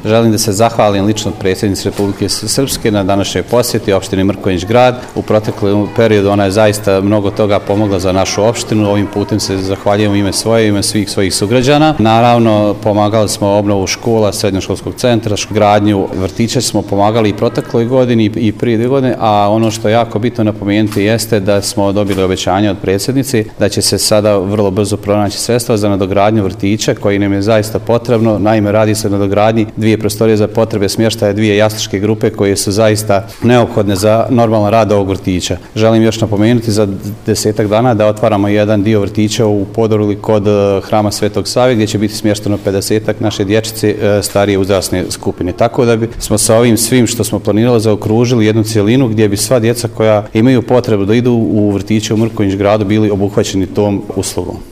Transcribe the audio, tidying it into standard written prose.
Želim da se zahvalim lično predsjednici Republike Srpske na današnjoj posjeti opštini Mrkonjić Grad. U proteklom periodu ona je zaista mnogo toga pomogla za našu opštinu. Ovim putem se zahvaljujem u ime svoje, ime svih svojih sugrađana. Naravno, pomagali smo obnovu škola, srednjoškolskog centra, gradnju vrtića smo pomagali i protekloj godini i prije 2 godine, a ono što je jako bitno napomenuti jeste da smo dobili obećanje od predsjednici da će se sada vrlo brzo pronaći sredstva za nadogradnju vrtića koji nam je zaista potrebno. Naime, radi se o nadogradnji 2 prostorije za potrebe smještaja, 2 jasličke grupe koje su zaista neophodne za normalan rad ovog vrtića. Želim još napomenuti za 10 dana da otvaramo jedan dio vrtića u Podoruli kod Hrama Svetog Save gdje će biti smješteno 50 naše dječice starije uzrasne skupine. Tako da smo sa ovim svim što smo planirali zaokružili jednu cijelinu gdje bi sva djeca koja imaju potrebu da idu u vrtiće u Mrkonjić Gradu bili obuhvaćeni tom uslugom.